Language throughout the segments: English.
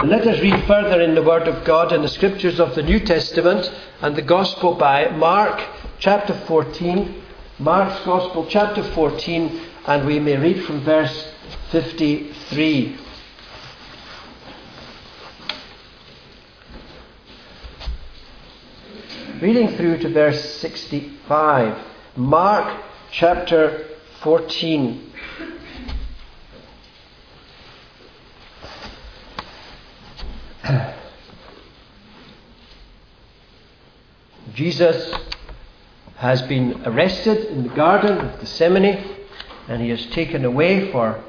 Let us read further in the Word of God in the Scriptures of the New Testament and the Gospel by Mark chapter 14. Mark's Gospel chapter 14, and we may read from verse 53. Reading through to verse 65. Mark chapter 14. Jesus has been arrested in the Garden of Gethsemane, and he is taken away for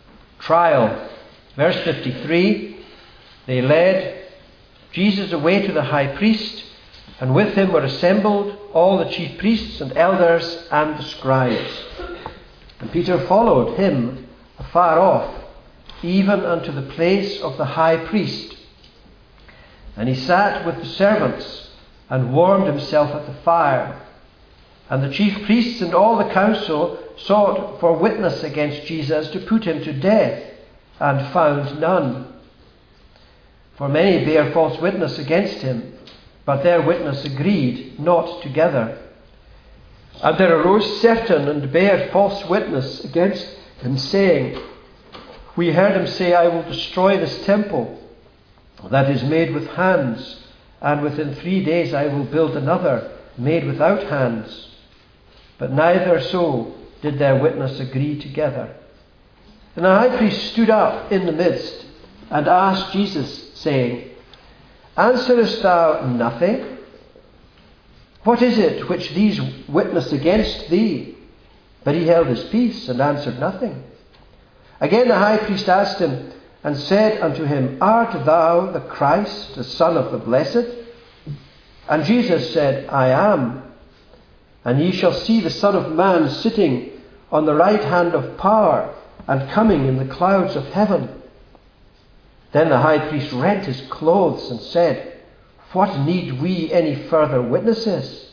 trial. Verse 53, they led Jesus away to the high priest, and with him were assembled all the chief priests and elders and the scribes. And Peter followed him afar off, even unto the place of the high priest. And he sat with the servants and warmed himself at the fire. And the chief priests and all the council sought for witness against Jesus to put him to death, and found none. For many bare false witness against him, but their witness agreed not together. And there arose certain and bare false witness against him, saying, We heard him say, I will destroy this temple that is made with hands, and within 3 days I will build another made without hands. But neither so did their witness agree together. And the high priest stood up in the midst and asked Jesus, saying, Answerest thou nothing? What is it which these witness against thee? But he held his peace and answered nothing. Again the high priest asked him, and said unto him, Art thou the Christ, the Son of the Blessed? And Jesus said, I am. And ye shall see the Son of Man sitting on the right hand of power, and coming in the clouds of heaven. Then the high priest rent his clothes, and said, What need we any further witnesses?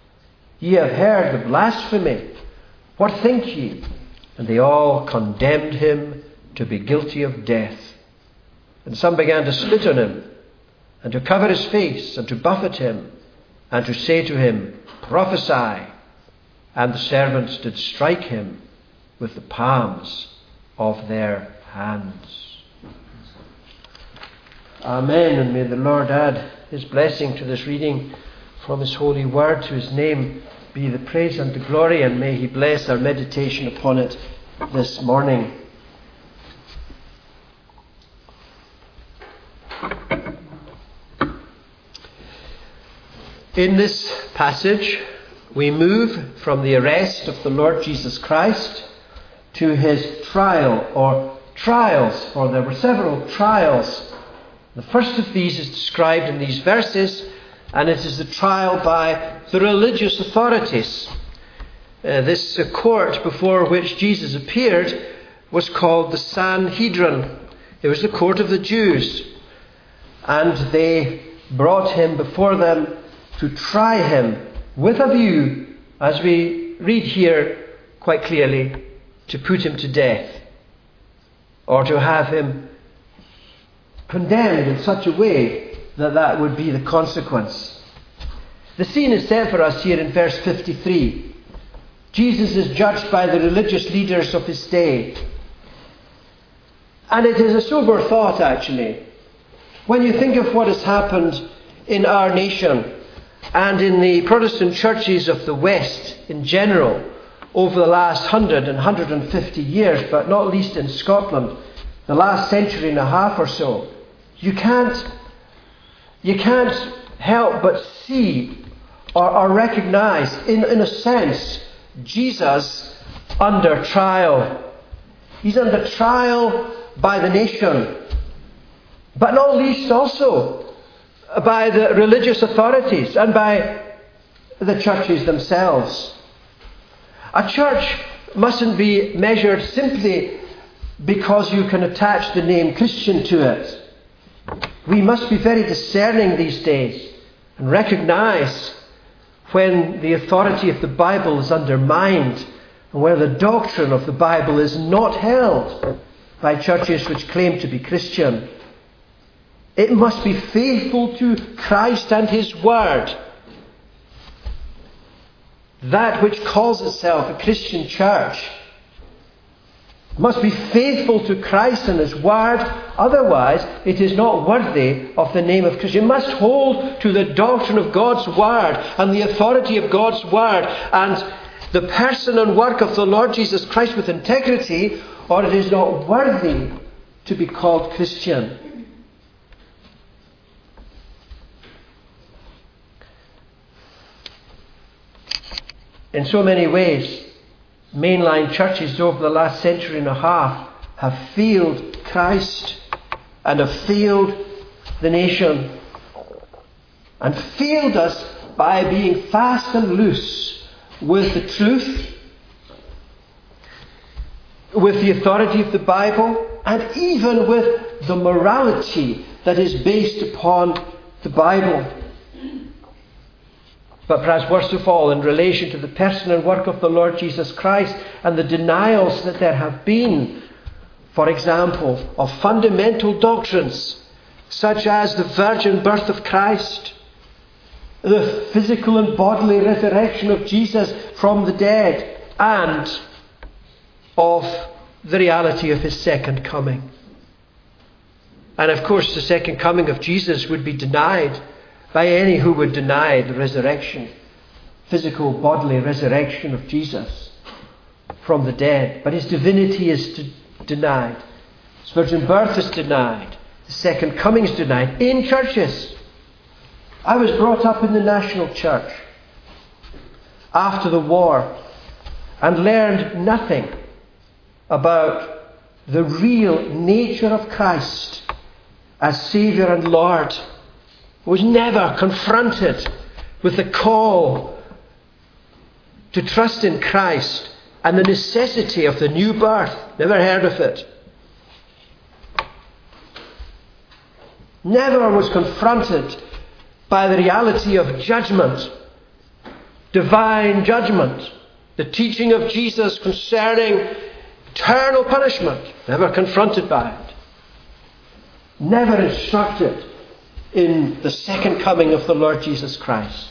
Ye have heard the blasphemy. What think ye? And they all condemned him to be guilty of death. And some began to spit on him, and to cover his face, and to buffet him, and to say to him, Prophesy. And the servants did strike him with the palms of their hands. Amen. And may the Lord add his blessing to this reading from his holy word. To his name be the praise and the glory, and may he bless our meditation upon it this morning. In this passage, we move from the arrest of the Lord Jesus Christ to his trial, or trials, for there were several trials. The first of these is described in these verses, and it is the trial by the religious authorities. This court before which Jesus appeared was called the Sanhedrin. It was the court of the Jews, and they brought him before them to try him with a view, as we read here quite clearly, to put him to death, or to have him condemned in such a way that that would be the consequence. The scene is set for us here in verse 53. Jesus is judged by the religious leaders of his day. And it is a sober thought, actually, when you think of what has happened in our nation and in the Protestant churches of the West in general over the last 100 and 150 years, but not least in Scotland, the last century and a half or so. You can't help but see or recognize, in a sense, Jesus under trial. He's under trial by the nation, but not least also by the religious authorities and by the churches themselves. A church mustn't be measured simply because you can attach the name Christian to it. We must be very discerning these days and recognize when the authority of the Bible is undermined and where the doctrine of the Bible is not held by churches which claim to be Christian. It must be faithful to Christ and His Word. That which calls itself a Christian church must be faithful to Christ and His Word. Otherwise, it is not worthy of the name of Christian. It must hold to the doctrine of God's Word and the authority of God's Word and the person and work of the Lord Jesus Christ with integrity, or it is not worthy to be called Christian. In so many ways, mainline churches over the last century and a half have failed Christ and have failed the nation, and failed us by being fast and loose with the truth, with the authority of the Bible, and even with the morality that is based upon the Bible. But perhaps worst of all, in relation to the person and work of the Lord Jesus Christ and the denials that there have been, for example, of fundamental doctrines such as the virgin birth of Christ, the physical and bodily resurrection of Jesus from the dead, and of the reality of His second coming. And of course, the second coming of Jesus would be denied by any who would deny the resurrection, physical bodily resurrection of Jesus from the dead. But His divinity is denied. His virgin birth is denied. The second coming is denied in churches. I was brought up in the national church after the war and learned nothing about the real nature of Christ as Saviour and Lord. Was never confronted with the call to trust in Christ and the necessity of the new birth. Never heard of it. Never was confronted by the reality of judgment, divine judgment, the teaching of Jesus concerning eternal punishment. Never confronted by it. Never instructed in the second coming of the Lord Jesus Christ.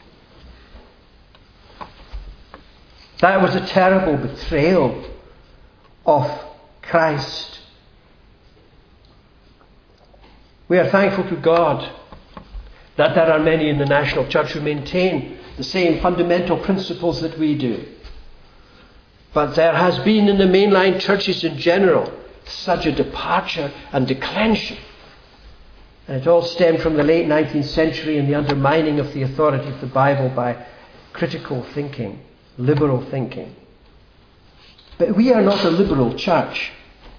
That was a terrible betrayal of Christ. We are thankful to God that there are many in the national church who maintain the same fundamental principles that we do. But there has been in the mainline churches in general such a departure and declension. And it all stemmed from the late 19th century and the undermining of the authority of the Bible by critical thinking, liberal thinking. But we are not a liberal church.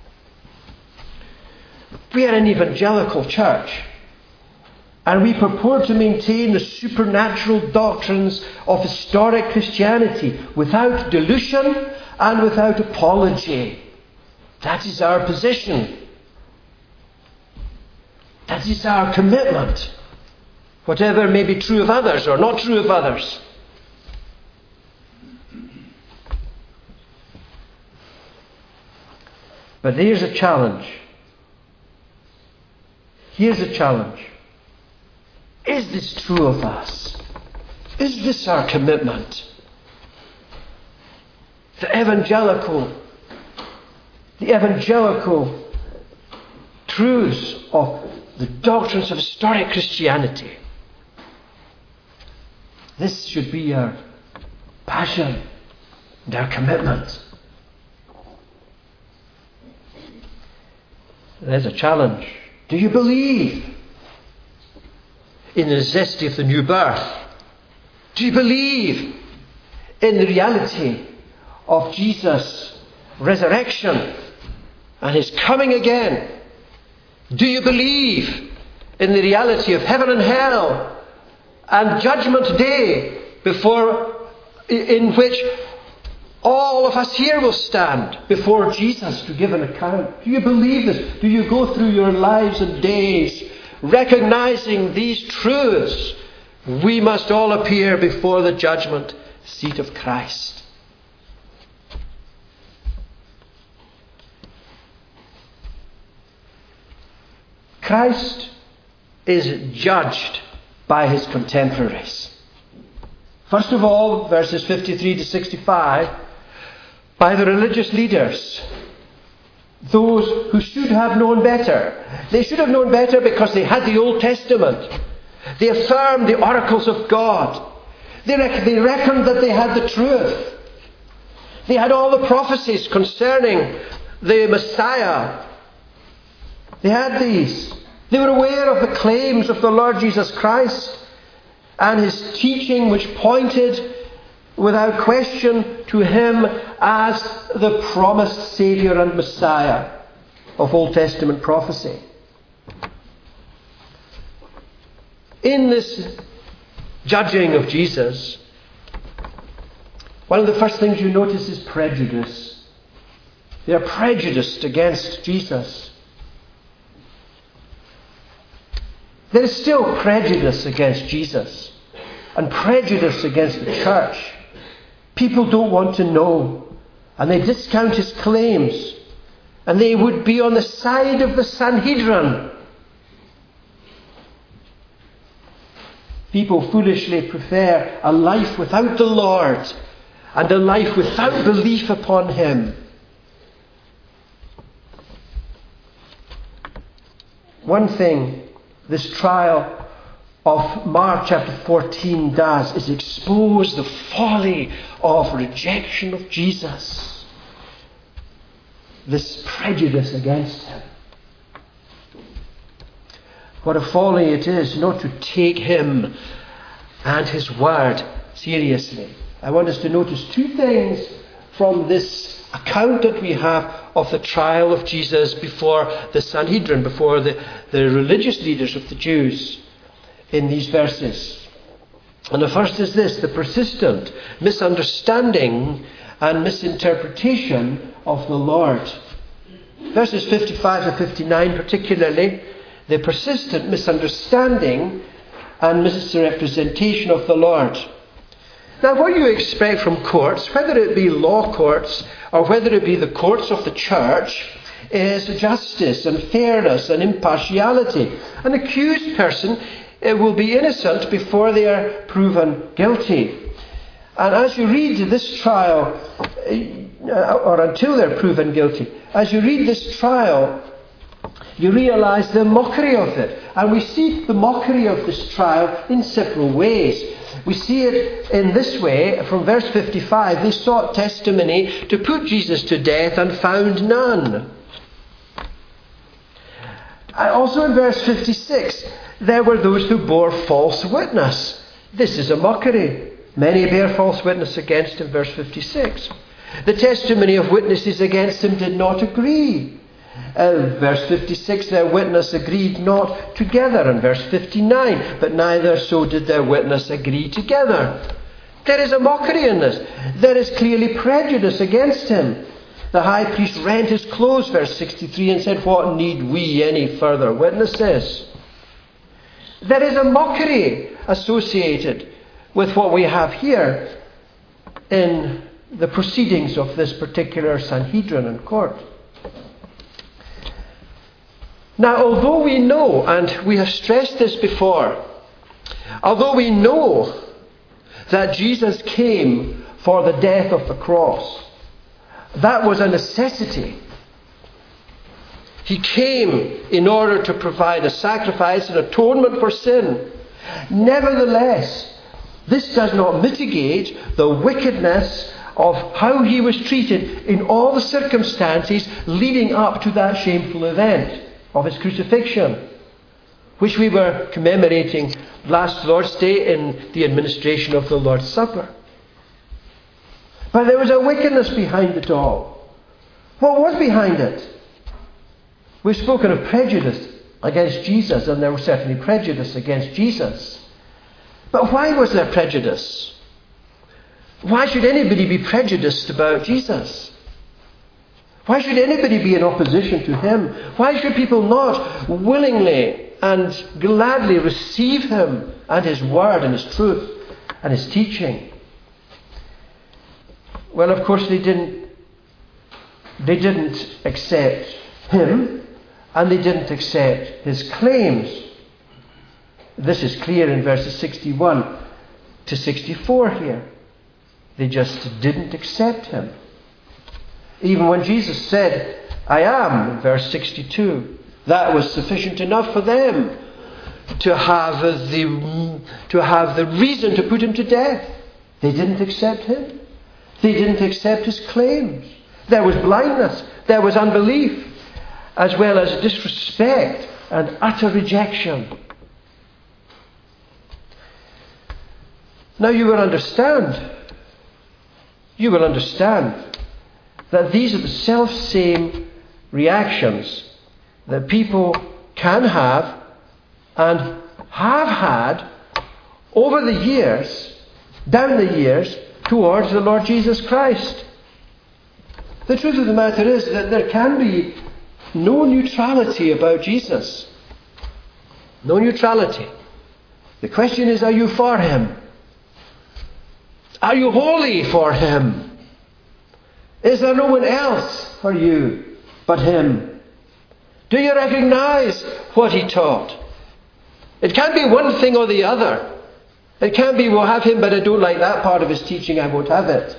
We are an evangelical church. And we purport to maintain the supernatural doctrines of historic Christianity without dilution and without apology. That is our position. That is our commitment. Whatever may be true of others or not true of others. But here's a challenge. Here's a challenge. Is this true of us? Is this our commitment? The evangelical truths of the doctrines of historic Christianity. This should be our passion and our commitment. There's a challenge. Do you believe in the necessity of the new birth? Do you believe in the reality of Jesus' resurrection and His coming again? Do you believe in the reality of heaven and hell and judgment day in which all of us here will stand before Jesus to give an account? Do you believe this? Do you go through your lives and days recognizing these truths? We must all appear before the judgment seat of Christ. Christ is judged by his contemporaries. First of all, verses 53 to 65, by the religious leaders, those who should have known better. They should have known better because they had the Old Testament. They affirmed the oracles of God. They reckoned that they had the truth. They had all the prophecies concerning the Messiah. They had these. They were aware of the claims of the Lord Jesus Christ and his teaching, which pointed without question to him as the promised Saviour and Messiah of Old Testament prophecy. In this judging of Jesus, one of the first things you notice is prejudice. They are prejudiced against Jesus. There is still prejudice against Jesus and prejudice against the church. People don't want to know, and they discount his claims, and they would be on the side of the Sanhedrin. People foolishly prefer a life without the Lord and a life without belief upon him. One thing this trial of Mark chapter 14 does is expose the folly of rejection of Jesus. This prejudice against him. What a folly it is not to take him and his word seriously. I want us to notice two things from this account that we have of the trial of Jesus before the Sanhedrin, before the religious leaders of the Jews in these verses. And the first is this: the persistent misunderstanding and misinterpretation of the Lord. Verses 55 to 59 particularly, the persistent misunderstanding and misrepresentation of the Lord. Now, what you expect from courts, whether it be law courts or whether it be the courts of the church, is justice and fairness and impartiality. An accused person will be innocent before they are proven guilty. And as you read this trial, or until they're proven guilty, as you read this trial, you realize the mockery of it. And we see the mockery of this trial in several ways. We see it in this way. From verse 55, they sought testimony to put Jesus to death and found none. Also in verse 56, there were those who bore false witness. This is a mockery. Many bear false witness against him, verse 56. The testimony of witnesses against him did not agree. Verse 56, their witness agreed not together. And verse 59, but neither so did their witness agree together. There is a mockery in this. There is clearly prejudice against him. The high priest rent his clothes, verse 63, and said, "What need we any further witnesses?" There is a mockery associated with what we have here in the proceedings of this particular Sanhedrin and court. Now, although we know, and we have stressed this before, although we know that Jesus came for the death of the cross, that was a necessity. He came in order to provide a sacrifice and atonement for sin. Nevertheless, this does not mitigate the wickedness of how he was treated in all the circumstances leading up to that shameful event of his crucifixion, which we were commemorating last Lord's Day in the administration of the Lord's Supper. But there was a wickedness behind it all. What was behind it? We've spoken of prejudice against Jesus, and there was certainly prejudice against Jesus. But why was there prejudice? Why should anybody be prejudiced about Jesus? Why should anybody be in opposition to him? Why should people not willingly and gladly receive him and his word and his truth and his teaching? Well, of course they didn't accept him, and they didn't accept his claims. This is clear in verses 61 to 64 here. They just didn't accept him. Even when Jesus said, I am, in verse 62, that was sufficient enough for them to have the reason to put him to death. They didn't accept him. They didn't accept his claims. There was blindness. There was unbelief, as well as disrespect and utter rejection. Now you will understand that these are the self-same reactions that people can have and have had over the years, down the years, towards the Lord Jesus Christ. The truth of the matter is that there can be no neutrality about Jesus. No neutrality. The question is, are you for him? Are you wholly for him? Is there no one else for you but him? Do you recognize what he taught? It can't be one thing or the other. It can't be, we'll have him, but I don't like that part of his teaching, I won't have it.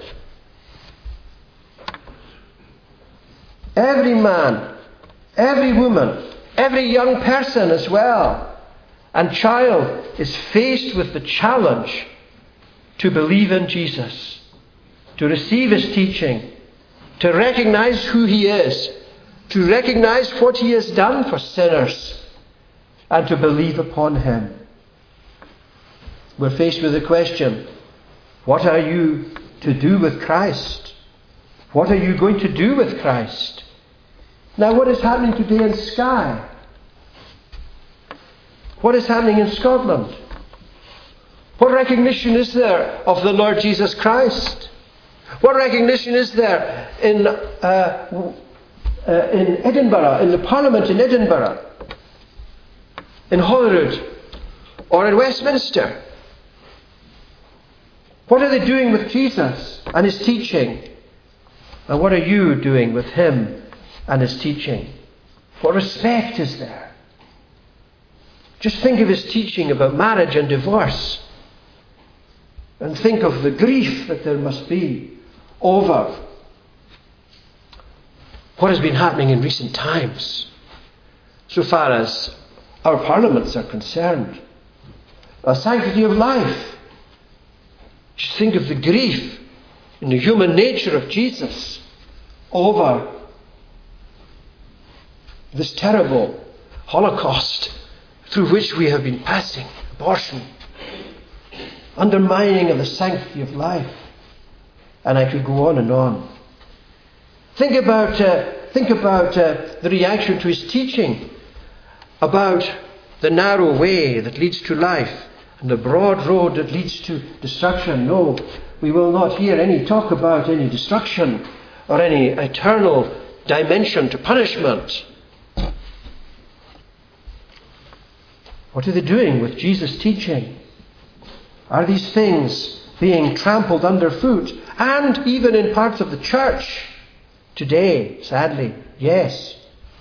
Every man, every woman, every young person as well, and child is faced with the challenge to believe in Jesus, to receive his teaching, to recognize who he is, to recognize what he has done for sinners, and to believe upon him. We're faced with the question, what are you to do with Christ? What are you going to do with Christ? Now, what is happening today in Skye? What is happening in Scotland? What recognition is there of the Lord Jesus Christ? What recognition is there in Edinburgh, in the Parliament in Edinburgh, in Holyrood, or in Westminster? What are they doing with Jesus and his teaching? And what are you doing with him and his teaching? What respect is there? Just think of his teaching about marriage and divorce. And think of the grief that there must be over what has been happening in recent times, so far as our parliaments are concerned. A sanctity of life. Just think of the grief in the human nature of Jesus over this terrible Holocaust through which we have been passing, abortion, undermining of the sanctity of life. And I could go on and on. Think about the reaction to his teaching about the narrow way that leads to life and the broad road that leads to destruction. No, we will not hear any talk about any destruction or any eternal dimension to punishment. What are they doing with Jesus' teaching? Are these things being trampled underfoot? And even in parts of the church today, sadly, yes.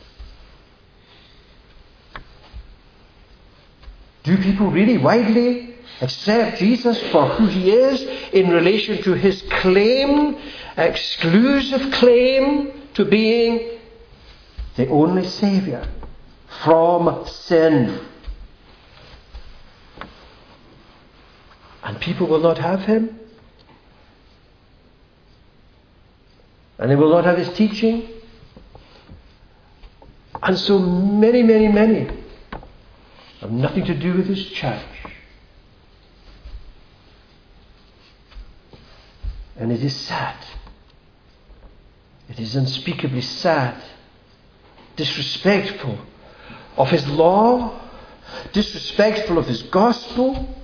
Do people really widely accept Jesus for who he is in relation to his claim, exclusive claim to being the only Saviour from sin? And people will not have him? And they will not have his teaching? And so many, many, many have nothing to do with his church. And it is sad. It is unspeakably sad, disrespectful of his law, disrespectful of his gospel.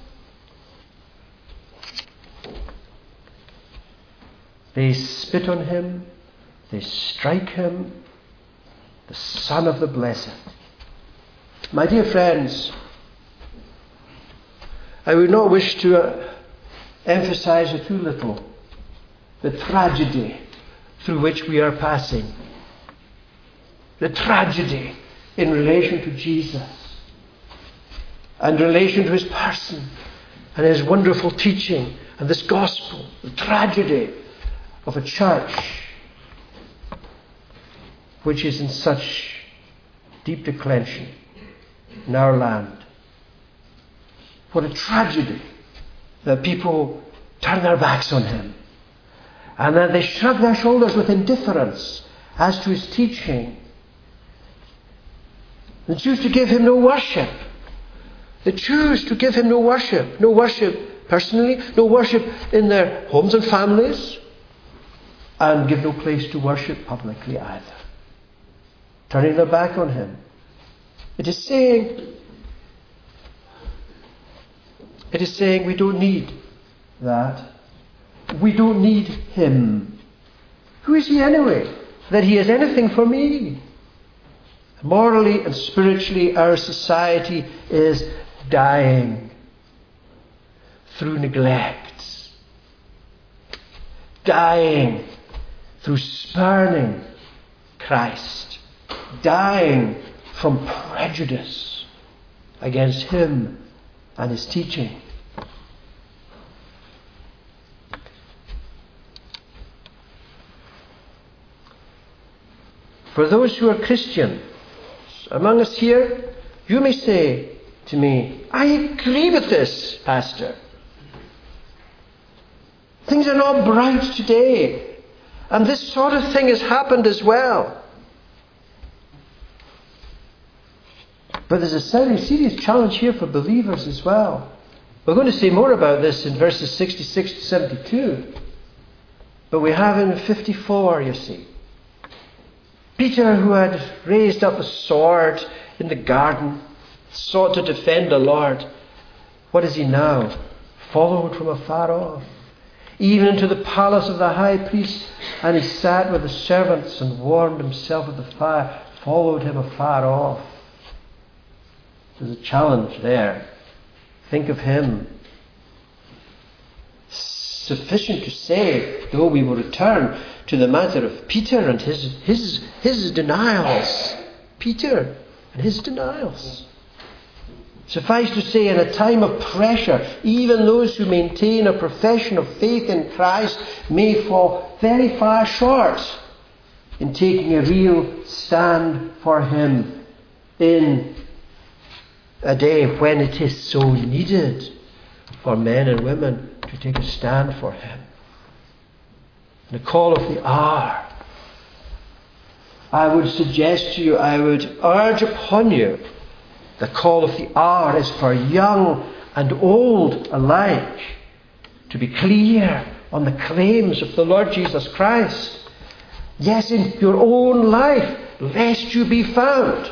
They spit on him, they strike him, the Son of the Blessed. My dear friends, I would not wish to emphasize it too little, the tragedy through which we are passing. The tragedy in relation to Jesus. and relation to his person and his wonderful teaching and this gospel, the tragedy of a church which is in such deep declension in our land. What a tragedy that people turn their backs on him and that they shrug their shoulders with indifference as to his teaching. They choose to give him no worship. They choose to give him no worship. No worship personally, no worship in their homes and families, and give no place to worship publicly either. Turning their back on him. It is saying we don't need that. We don't need him. Who is he anyway, that he is anything for me? Morally and spiritually, our society is dying through neglect, dying through spurning Christ, dying from prejudice against him and his teaching. For those who are Christian among us here, you may say to me, I agree with this, Pastor. Things are not bright today, and this sort of thing has happened as well. But there's a very serious challenge here for believers as well. We're going to say more about this in verses 66 to 72. But we have in 54, you see. Peter, who had raised up a sword in the garden, sought to defend the Lord. What is he now? Followed from afar off, even into the palace of the high priest, and he sat with the servants and warmed himself at the fire, followed him afar off. There's a challenge there. Think of him. Sufficient to say, though we will return to the matter of Peter and his denials. Peter and his denials. Suffice to say, in a time of pressure, even those who maintain a profession of faith in Christ may fall very far short in taking a real stand for him in a day when it is so needed for men and women to take a stand for him. The call of the hour. I would suggest to you, I would urge upon you, the call of the hour is for young and old alike to be clear on the claims of the Lord Jesus Christ. Yes, in your own life, lest you be found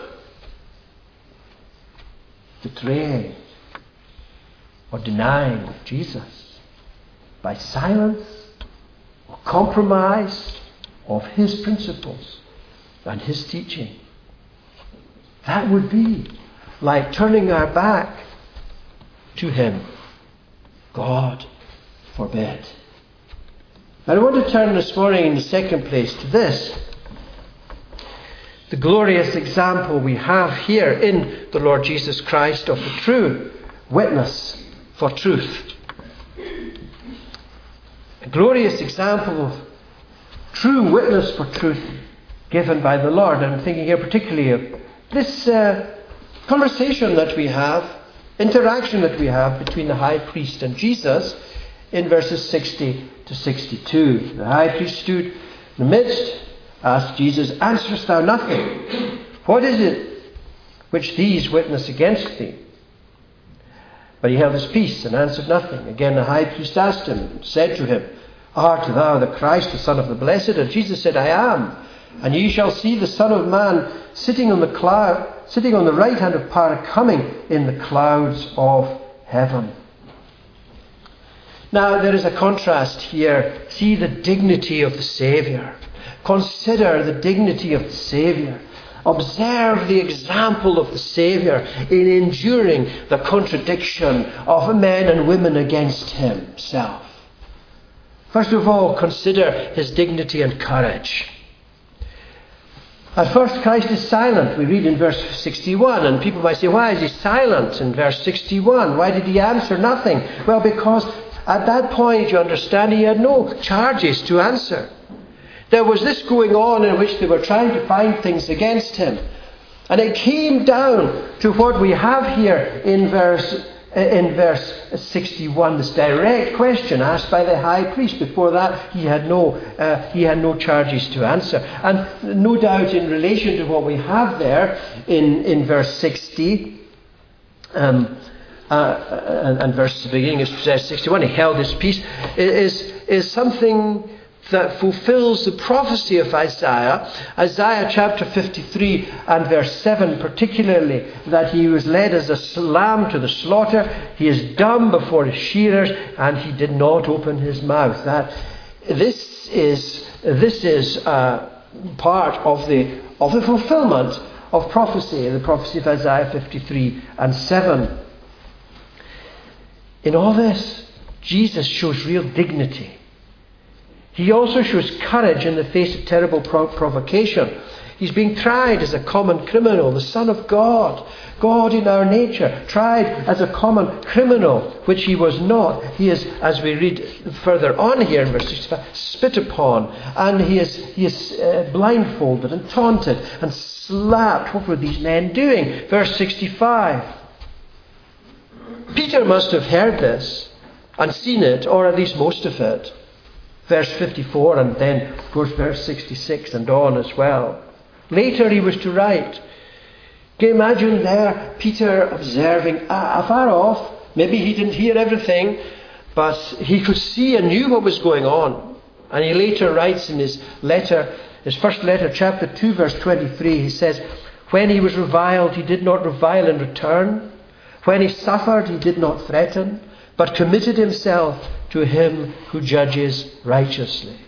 betraying or denying Jesus by silence or compromise of his principles and his teaching. That would be like turning our back to him. God forbid. And I want to turn this morning in the second place to this. The glorious example we have here in the Lord Jesus Christ of the true witness for truth. A glorious example of true witness for truth given by the Lord. And I'm thinking here particularly of this conversation that we have, interaction that we have between the high priest and Jesus in verses 60 to 62. The high priest stood in the midst, asked Jesus, answerest thou nothing? What is it which these witness against thee? But he held his peace and answered nothing. Again the high priest asked him, and said to him, art thou the Christ, the Son of the Blessed? And Jesus said, I am. And ye shall see the Son of Man sitting on the right hand of power, coming in the clouds of heaven. Now there is a contrast here. See the dignity of the Saviour. Consider the dignity of the Saviour. Observe the example of the Saviour in enduring the contradiction of men and women against himself. First of all, consider his dignity and courage. At first, Christ is silent. We read in verse 61, and people might say, why is he silent in verse 61? Why did he answer nothing? Well, because at that point, you understand, he had no charges to answer. There was this going on in which they were trying to find things against him. And it came down to what we have here in verse 61, this direct question asked by the high priest. Before that, he had no charges to answer. And no doubt in relation to what we have there in verse 60, and verse beginning of verse 61, he held his peace, is something that fulfills the prophecy of Isaiah. Isaiah chapter 53 and verse 7 particularly, that he was led as a lamb to the slaughter. He is dumb before his shearers, and he did not open his mouth. This is part of the fulfillment of prophecy, the prophecy of Isaiah 53 and 7. In all this, Jesus shows real dignity. He also shows courage in the face of terrible provocation. He's being tried as a common criminal, the Son of God, God in our nature, tried as a common criminal, which he was not. He is, as we read further on here in verse 65, spit upon, and he is blindfolded and taunted and slapped. What were these men doing? Verse 65. Peter must have heard this and seen it, or at least most of it. Verse 54 and then, of course, verse 66 and on as well. Later he was to write. Can you imagine there Peter observing afar off? Maybe he didn't hear everything, but he could see and knew what was going on. And he later writes in his first letter, chapter 2, verse 23, he says, when he was reviled, he did not revile in return. When he suffered, he did not threaten, but committed himself to him who judges righteously.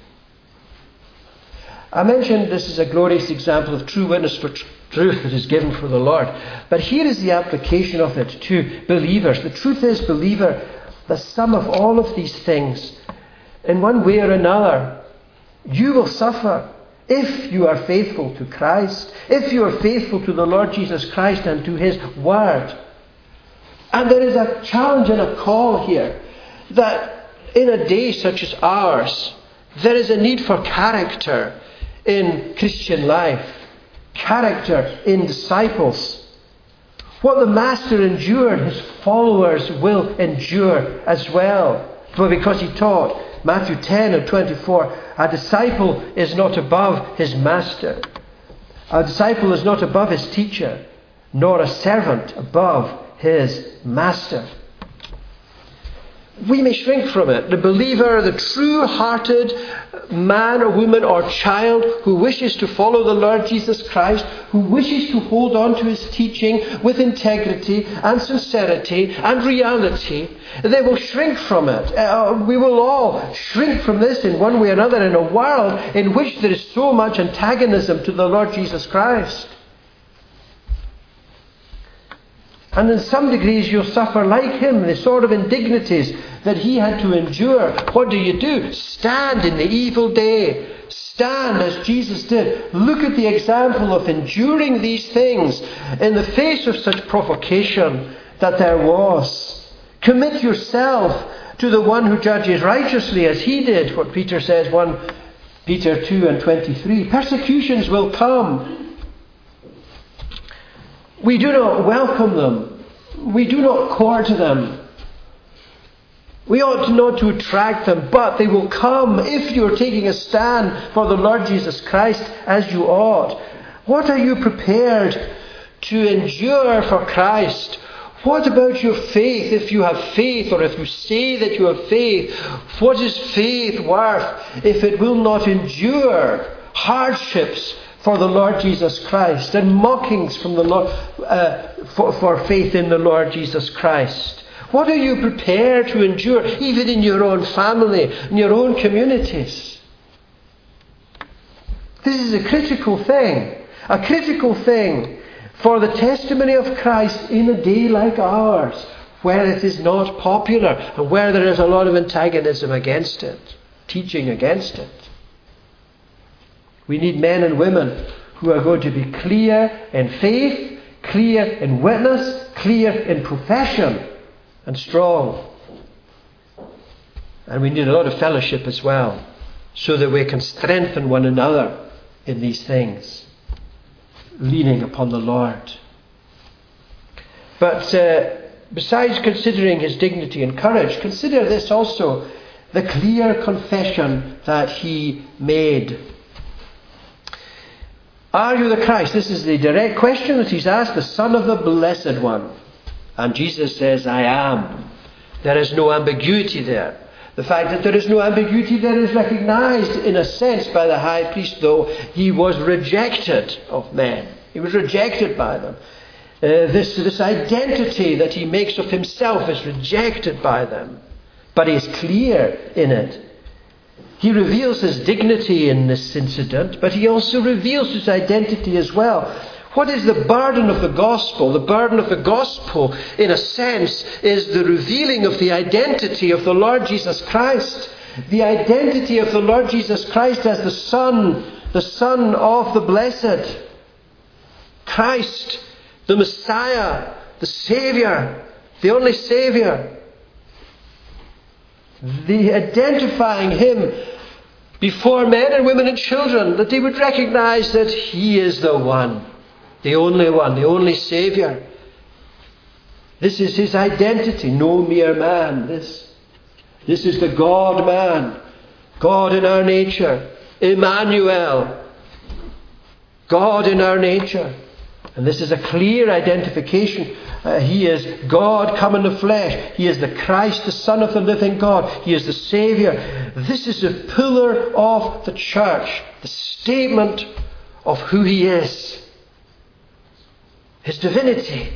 I mentioned this is a glorious example of true witness for truth that is given for the Lord. But here is the application of it to believers. The truth is, believer, the sum of all of these things, in one way or another, you will suffer if you are faithful to Christ, if you are faithful to the Lord Jesus Christ and to his word. And there is a challenge and a call here that in a day such as ours, there is a need for character in Christian life, character in disciples. What the Master endured, his followers will endure as well. For because he taught, Matthew 10 and 24, a disciple is not above his master. A disciple is not above his teacher, nor a servant above his master. We may shrink from it. The believer, the true-hearted man or woman or child who wishes to follow the Lord Jesus Christ, who wishes to hold on to his teaching with integrity and sincerity and reality, they will shrink from it. We will all shrink from this in one way or another in a world in which there is so much antagonism to the Lord Jesus Christ. And in some degrees you'll suffer like him, the sort of indignities that he had to endure. What do? Stand in the evil day. Stand as Jesus did. Look at the example of enduring these things in the face of such provocation that there was. Commit yourself to the one who judges righteously as he did. What Peter says, 1 Peter 2 and 23. Persecutions will come. We do not welcome them. We do not court them. We ought not to attract them, but they will come if you are taking a stand for the Lord Jesus Christ as you ought. What are you prepared to endure for Christ? What about your faith, if you have faith, or if you say that you have faith? What is faith worth if it will not endure hardships for the Lord Jesus Christ and mockings from the Lord for faith in the Lord Jesus Christ? What are you prepared to endure, even in your own family, in your own communities? This is a critical thing for the testimony of Christ in a day like ours, where it is not popular and where there is a lot of antagonism against it, teaching against it. We need men and women who are going to be clear in faith, clear in witness, clear in profession, and strong. And we need a lot of fellowship as well, so that we can strengthen one another in these things, leaning upon the Lord. But besides considering his dignity and courage, consider this also, the clear confession that he made. Are you the Christ? This is the direct question that he's asked, the Son of the Blessed One. And Jesus says, I am. There is no ambiguity there. The fact that there is no ambiguity there is recognized in a sense by the high priest, though he was rejected of men. He was rejected by them. This identity that he makes of himself is rejected by them. But he is clear in it. He reveals his dignity in this incident, but he also reveals his identity as well. What is the burden of the gospel? The burden of the gospel, in a sense, is the revealing of the identity of the Lord Jesus Christ. The identity of the Lord Jesus Christ as the Son of the Blessed. Christ, the Messiah, the Saviour, the only Saviour. The identifying him before men and women and children, that they would recognize that he is the one, the only Saviour. This is his identity, no mere man. This is the God-man, God in our nature, Emmanuel, God in our nature. And this is a clear identification. He is God come in the flesh. He is the Christ, the Son of the living God. He is the Saviour. This is the pillar of the church, the statement of who he is. His divinity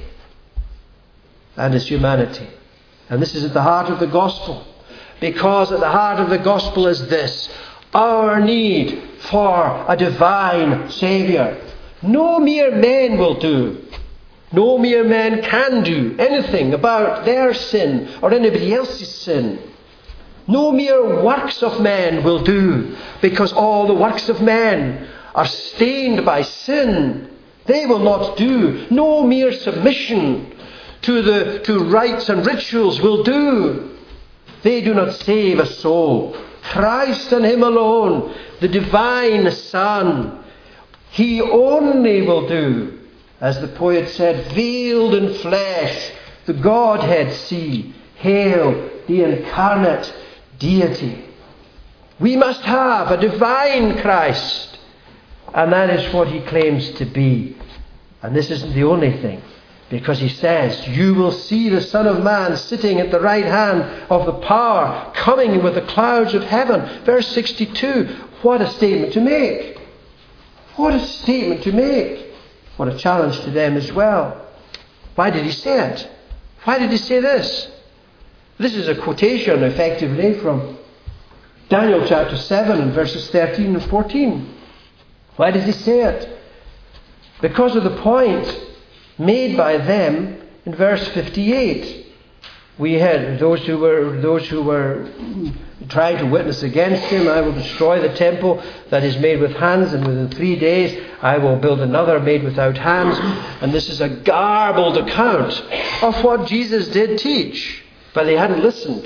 and his humanity. And this is at the heart of the gospel. Because at the heart of the gospel is this: our need for a divine Saviour. No mere men will do. No mere men can do anything about their sin or anybody else's sin. No mere works of men will do, because all the works of men are stained by sin. They will not do. No mere submission to rites and rituals will do. They do not save a soul. Christ and him alone, the divine Son, he only will do. As the poet said, veiled in flesh, the Godhead see. Hail the incarnate deity. We must have a divine Christ. And that is what he claims to be. And this isn't the only thing. Because he says, you will see the Son of Man sitting at the right hand of the power, coming with the clouds of heaven. Verse 62. What a statement to make. What a statement to make. What a challenge to them as well. Why did he say it? Why did he say this? This is a quotation, effectively, from Daniel chapter 7 and verses 13 and 14. Why did he say it? Because of the point made by them in verse 58. We had those who were trying to witness against him. I will destroy the temple that is made with hands, and within 3 days I will build another made without hands. And this is a garbled account of what Jesus did teach. But they hadn't listened.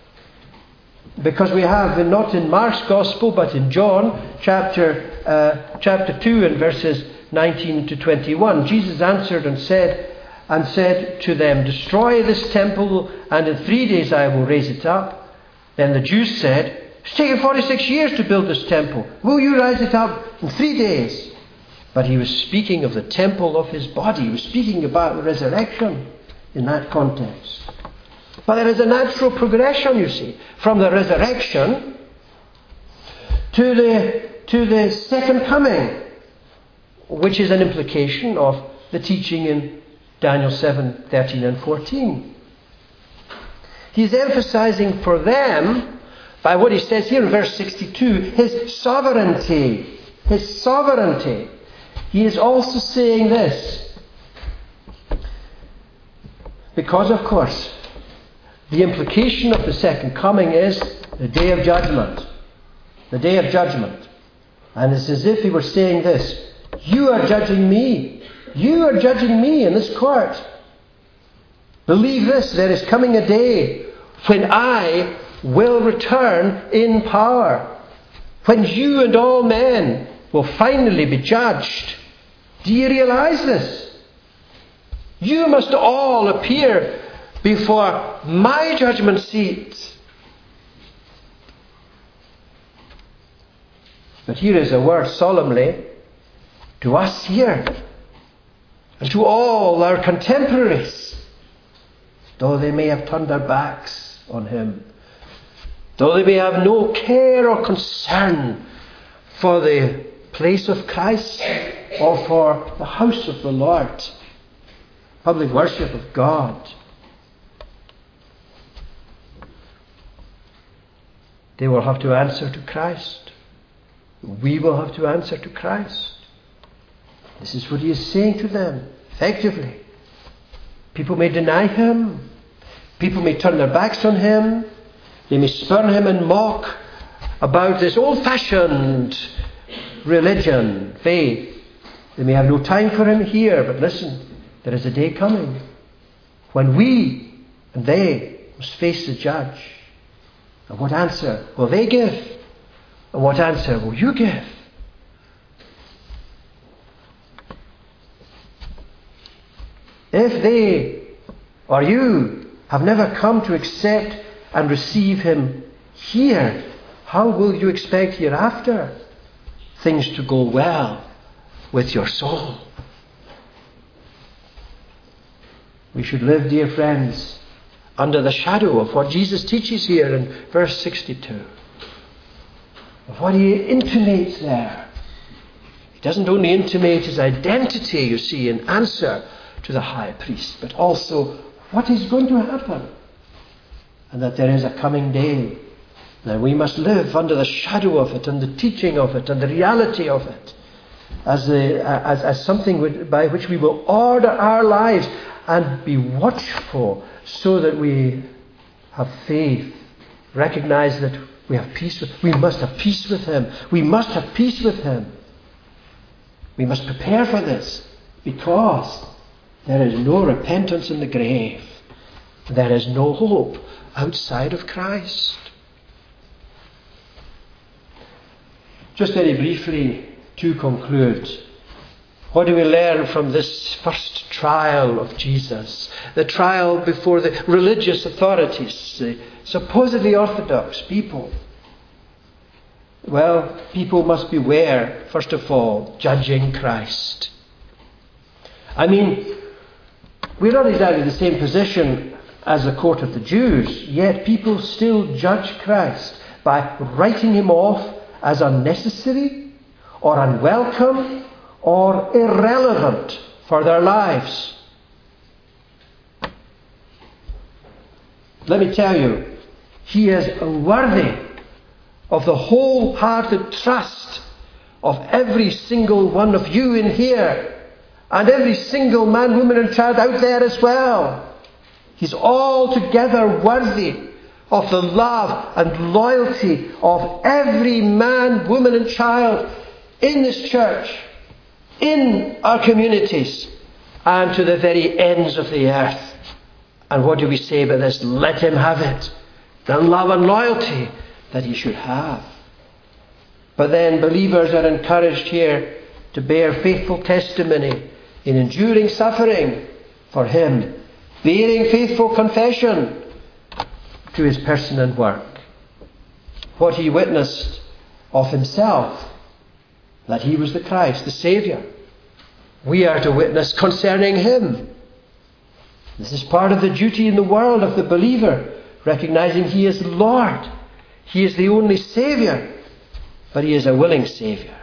Because we have, not in Mark's Gospel, but in John chapter 2 and verses 19 to 21, Jesus answered and said to them, destroy this temple, and in 3 days I will raise it up. Then the Jews said, it's taken 46 years to build this temple. Will you raise it up in 3 days? But he was speaking of the temple of his body. He was speaking about the resurrection in that context. But there is a natural progression, you see, from the resurrection to the second coming, which is an implication of the teaching in Daniel 7, 13 and 14. He's emphasizing for them, by what he says here in verse 62, his sovereignty. His sovereignty. He is also saying this, because, of course, the implication of the second coming is the day of judgment. The day of judgment. And it's as if he were saying this: You are judging me. You are judging me in this court. Believe this, there is coming a day when I will return in power, when you and all men will finally be judged. Do you realize this? You must all appear before my judgment seat. But here is a word solemnly to us here and to all our contemporaries, though they may have turned their backs on him, though they may have no care or concern for the place of Christ or for the house of the Lord, public worship of God. They will have to answer to Christ. We will have to answer to Christ. This is what he is saying to them, effectively. People may deny him. People may turn their backs on him. They may spurn him and mock about this old-fashioned religion, faith. They may have no time for him here, but listen, there is a day coming when we and they must face the judge. And what answer will they give? And what answer will you give? If they or you have never come to accept and receive him here, how will you expect hereafter things to go well with your soul? We should live, dear friends, under the shadow of what Jesus teaches here in verse 62. Of what he intimates there. He doesn't only intimate his identity, you see, in answer to the high priest, but also what is going to happen. And that there is a coming day. Now we must live under the shadow of it and the teaching of it and the reality of it as something by which we will order our lives and be watchful so that we have faith. Recognize that we must have peace with him. We must have peace with him. We must prepare for this because there is no repentance in the grave. There is no hope outside of Christ. Just very briefly to conclude, what do we learn from this first trial of Jesus? The trial before the religious authorities, the supposedly orthodox people. Well, people must beware, first of all, judging Christ. I mean, we're not exactly in the same position as the court of the Jews, yet people still judge Christ by writing him off as unnecessary or unwelcome or irrelevant for their lives. Let me tell you, he is worthy of the wholehearted trust of every single one of you in here and every single man, woman and child out there as well. He's altogether worthy of the love and loyalty of every man, woman and child in this church, in our communities, and to the very ends of the earth. And what do we say about this? Let him have it. The love and loyalty that he should have. But then believers are encouraged here to bear faithful testimony in enduring suffering for him, bearing faithful confession to his person and work. What he witnessed of himself, that he was the Christ, the Saviour, we are to witness concerning him. This is part of the duty in the world of the believer, recognizing he is Lord. He is the only Saviour, but he is a willing Saviour.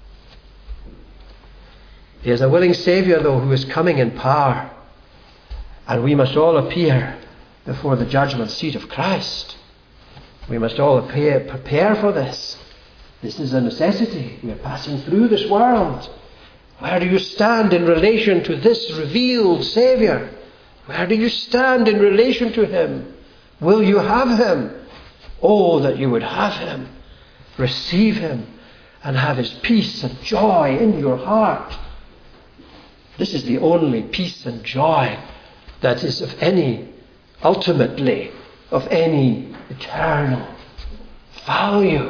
He is a willing Saviour, though, who is coming in power. And we must all appear before the judgment seat of Christ. We must all prepare for this. This is a necessity. We are passing through this world. Where do you stand in relation to this revealed Saviour? Where do you stand in relation to him? Will you have him? Oh, that you would have him. Receive him and have His peace and joy in your heart. This is the only peace and joy that is ultimately of any eternal value.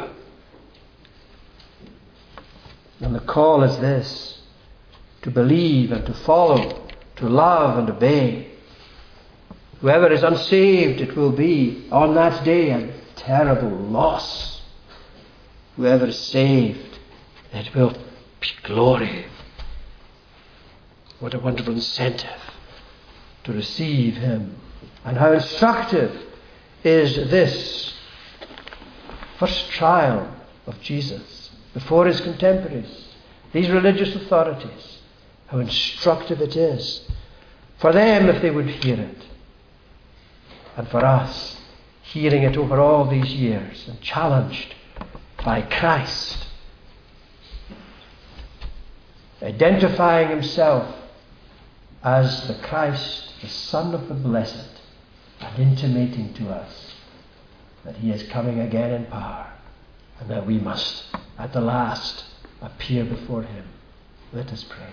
And the call is this: to believe and to follow, to love and obey. Whoever is unsaved, it will be on that day a terrible loss. Whoever is saved, it will be glory. What a wonderful incentive to receive Him. And how instructive is this first trial of Jesus before His contemporaries, these religious authorities. How instructive it is for them if they would hear it, and for us hearing it over all these years and challenged by Christ, identifying Himself as the Christ, the Son of the Blessed, and intimating to us that He is coming again in power, and that we must at the last appear before Him. Let us pray.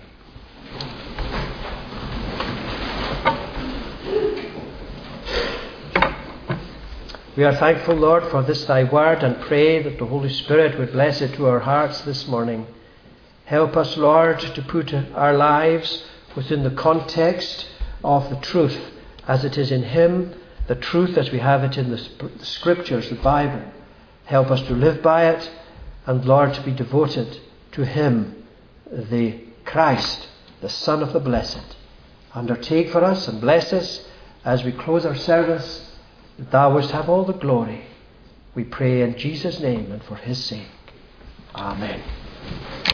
We are thankful, Lord, for this Thy word, and pray that the Holy Spirit would bless it to our hearts this morning. Help us, Lord, to put our lives within the context of the truth as it is in Him, the truth as we have it in the Scriptures, the Bible. Help us to live by it, and, Lord, to be devoted to Him, the Christ, the Son of the Blessed. Undertake for us and bless us as we close our service, that Thou wouldst have all the glory. We pray in Jesus' name and for His sake. Amen.